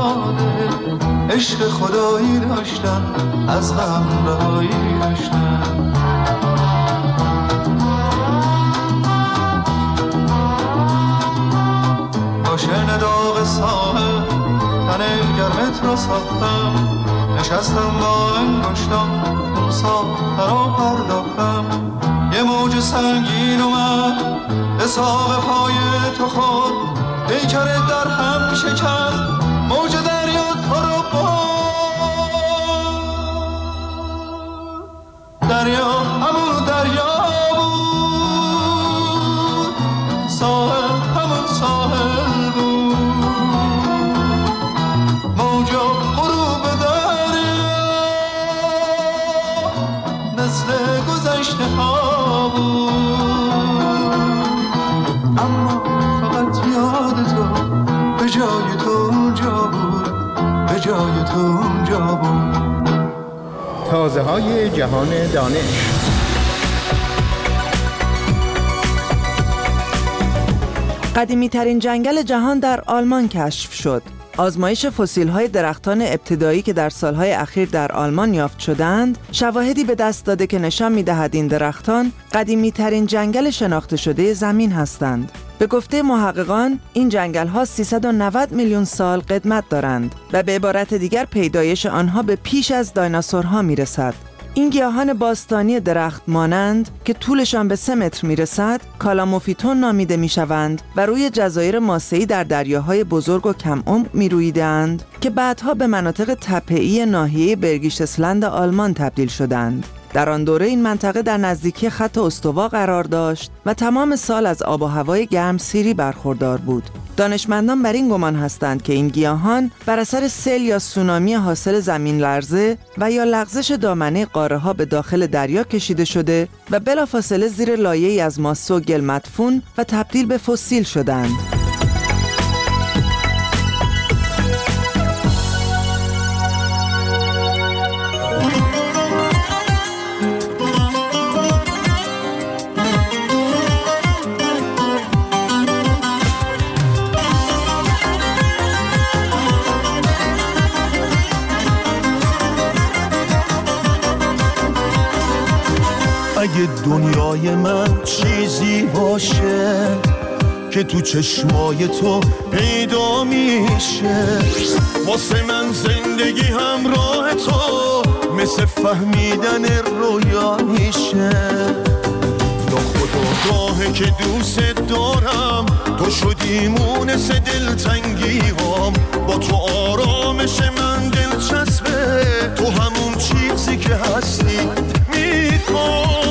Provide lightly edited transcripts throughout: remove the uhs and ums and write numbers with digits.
یاده عشق خدایی داشتم، از غم رهایی داشتم. با شن داغ ساحل تن گرمت را ساختم، نشستم با انگشتم ساخترا پرداختم. یه موج سنگین اومد به ساق پای تو خود، پیکرت در هم شکست، موج دریا تو رو برد. دریا همون دریا بود، ساحل همون ساحل بود، موجا غروب دریا مثل گذشته ها بود. اما فقط یاد تو به جای تو اونجا بود، به جای تو اونجا بود. تازه های جهان دانش. قدیمی ترین جنگل جهان در آلمان کشف شد. آزمایش فسیل‌های درختان ابتدایی که در سالهای اخیر در آلمان یافت شدند، شواهدی به دست داده که نشان می‌دهد این درختان قدیمی‌ترین جنگل شناخته شده زمین هستند. به گفته محققان، این جنگل‌ها 390 میلیون سال قدمت دارند و به عبارت دیگر پیدایش آنها به پیش از دایناسورها می‌رسد. این گیاهان باستانی درخت مانند که طولشان به 3 متر میرسد، کالاموفیتون نامیده میشوند و روی جزایر ماسه‌ای در دریاهای بزرگ و کم عمق میرویدند که بعدها به مناطق تپه‌ای ناحیه برگیشتسلند آلمان تبدیل شدند. در آن دوره این منطقه در نزدیکی خط استوا قرار داشت و تمام سال از آب و هوای گرمسیری برخوردار بود. دانشمندان بر این گمان هستند که این گیاهان بر اثر سیل یا سونامی حاصل زمین لرزه و یا لغزش دامنه قاره‌ها به داخل دریا کشیده شده و بلافاصله زیر لایه‌ای از ماسه و گل مدفون و تبدیل به فسیل شدند. اگه دنیای من چیزی باشه که تو چشمای تو پیدا میشه، واسه من زندگی همراه تو مثل فهمیدن رویا میشه. یا خدا راهه که دوست دارم، تو شدی مونس دلتنگی هام، با تو آرامش من دلچسبه، تو همون چیزی که هستی میخوام.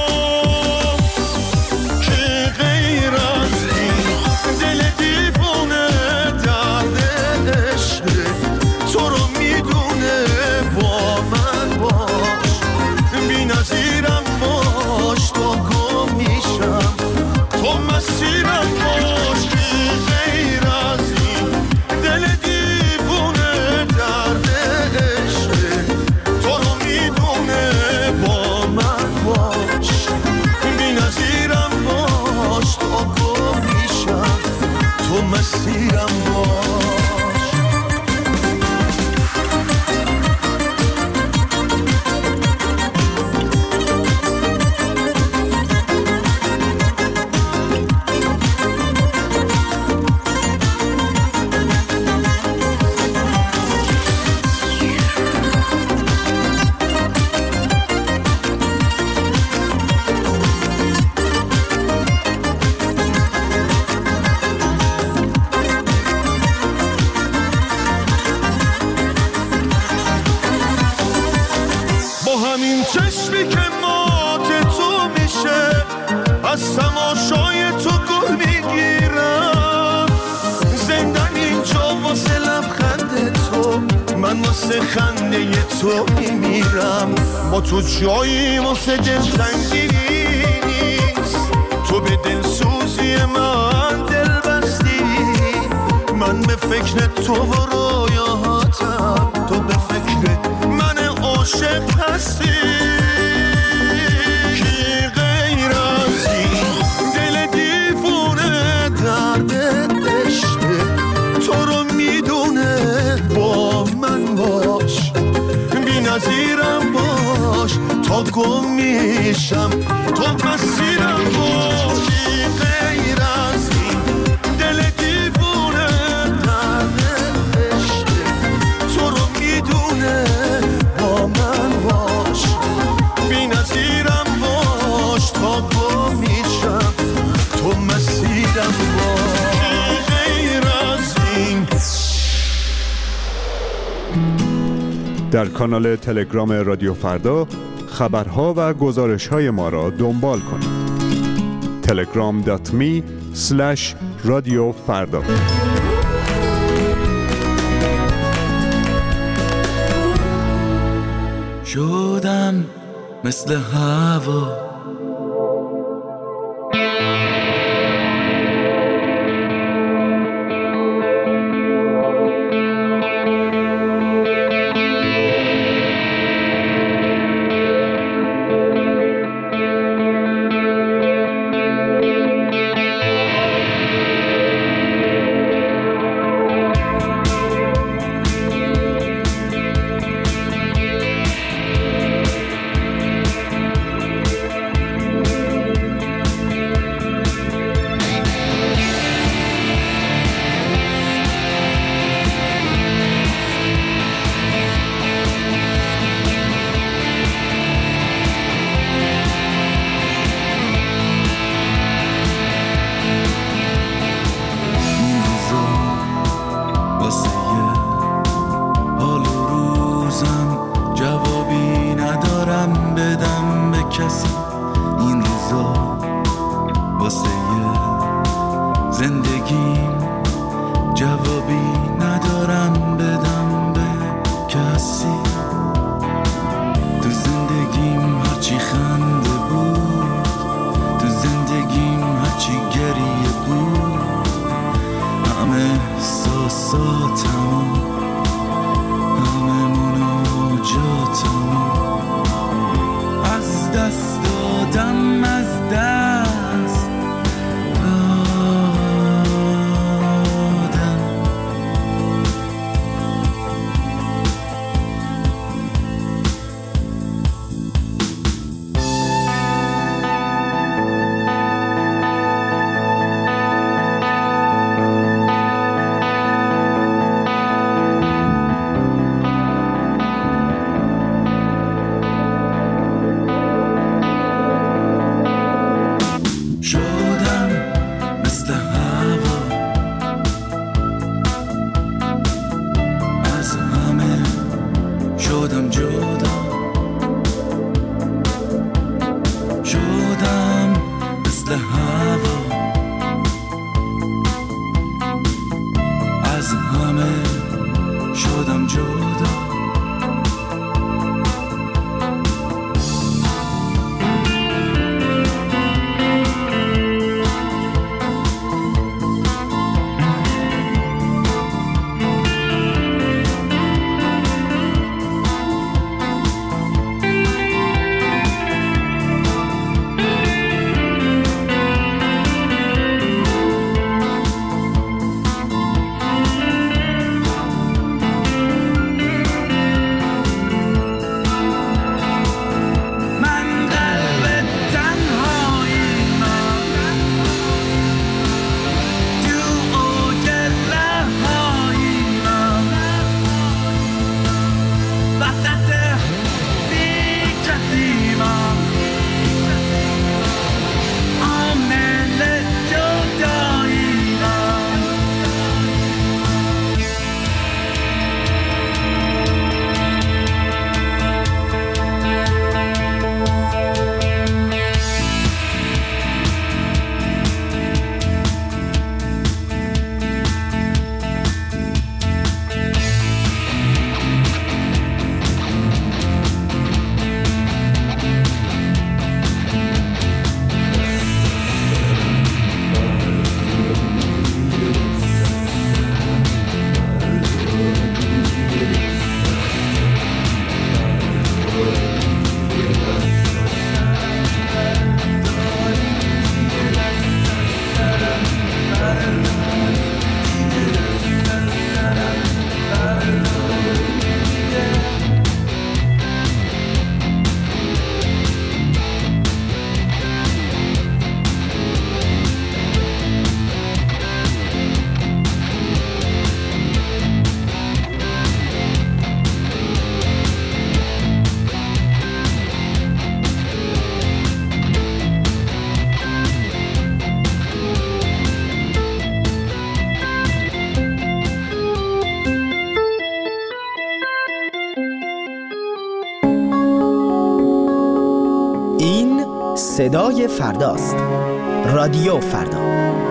چشمی که مات تو میشه، از تماشای تو گر میگیرم. زندن اینجا واسه لبخند تو، من واسه خنده تو میمیرم. با تو جایی واسه دلتنگی نیست، تو به دلسوزی من دل بستی. من به فکر تو و رویاتم، تو به فکر من عاشق هستی. کی غیر از این دل دیوونه درد عشق تو رو میدونه، با گم میشم. تو مسیرم باشی غیر از این دل دیوونه درد عشقه، تو رو میدونه با من باش، بی نظیرم باش تا گم میشم. تو مسیرم باشی غیر از این. در کانال تلگرام رادیو فردا خبرها و گزارش‌های ما را دنبال کنید. telegram.me/رادیو فردا. شدم مثل هوا، صدای فرداست. رادیو فردا.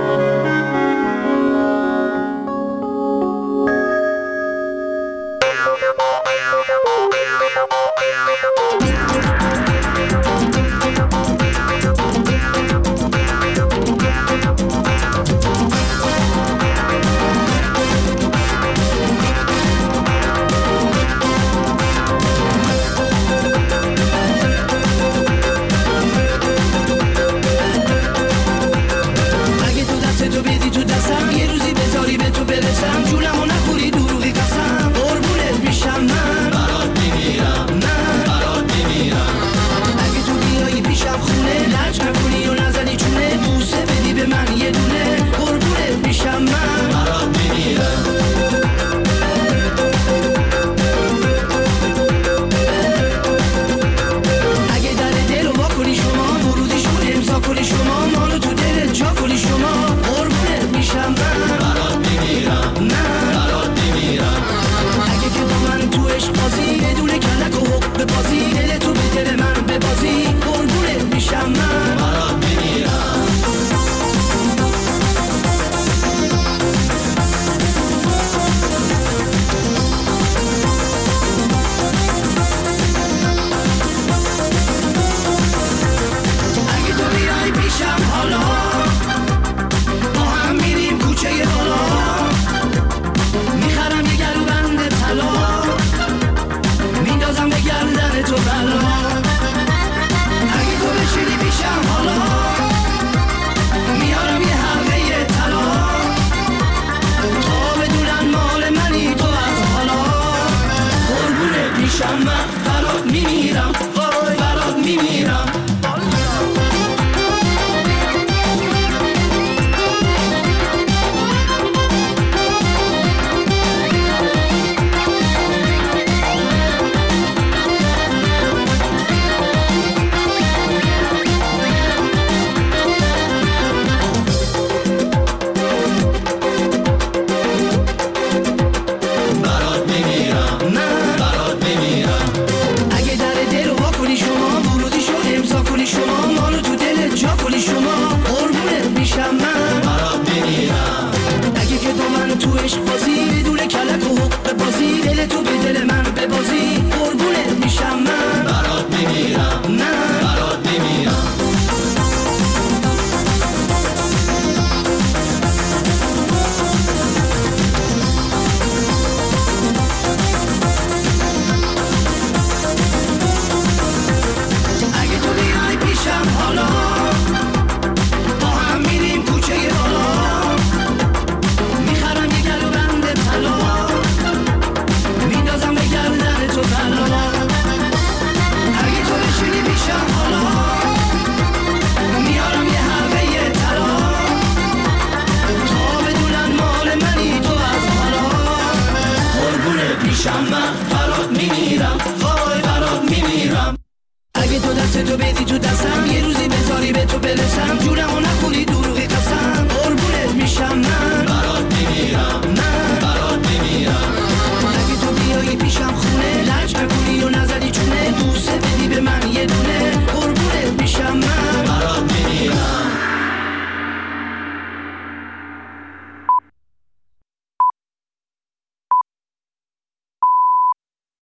تو بدی تو دستم، یه روزی بذاری به تو برسم، جونمو نخوری دروغی قسم، قربونت میشم من.